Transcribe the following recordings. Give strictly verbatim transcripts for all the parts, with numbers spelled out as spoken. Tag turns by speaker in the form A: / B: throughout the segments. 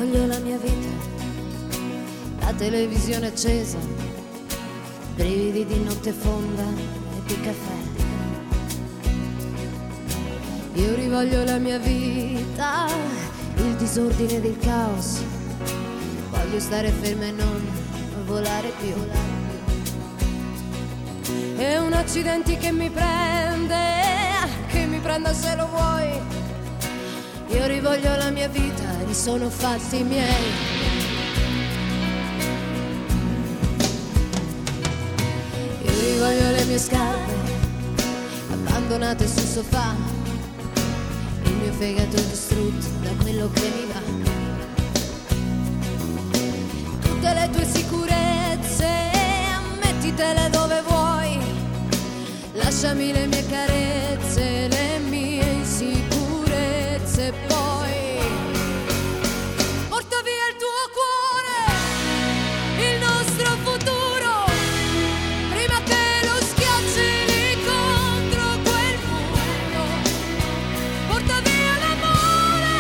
A: rivoglio la mia vita, la televisione accesa, brividi di notte fonda e di caffè. Io rivoglio la mia vita, il disordine ed il caos. Voglio stare ferma e non volare più. E un accidente che mi prende, che mi prenda se lo vuoi. Io rivoglio la mia vita, ne sono fatti miei. Io rivoglio le mie scarpe, abbandonate sul sofà. Il mio fegato è distrutto da quello che mi va. Tutte le tue sicurezze, mettitele dove vuoi. Lasciami le mie carezze, le mie insicurezze, poi porta via il tuo cuore, il nostro futuro, prima che lo schiacci lì contro quel muro. Porta via l'amore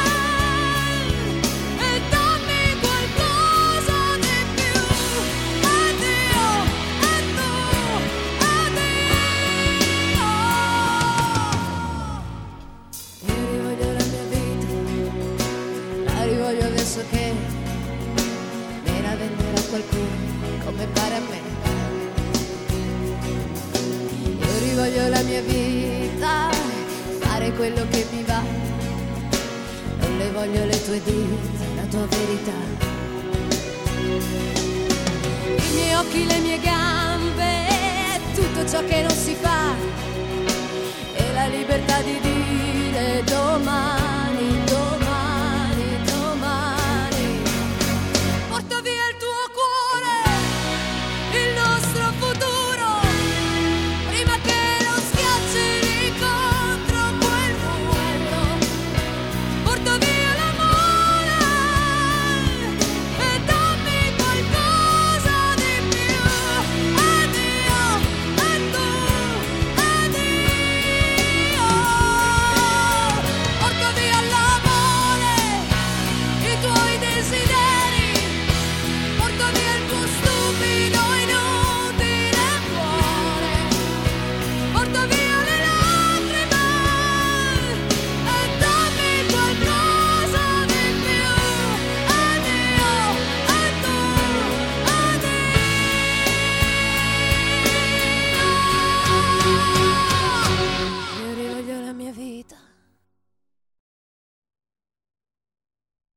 A: e dammi qualcosa di più. Addio, e tu, addio. Io rivoglio la mia vita, la rivoglio adesso che me la venderà qualcuno come pare a me. Io rivoglio la mia vita, fare quello che mi va. Non le voglio le tue dita, la tua verità. I miei occhi, le mie gambe, tutto ciò che non si fa. E la libertà di dire domani.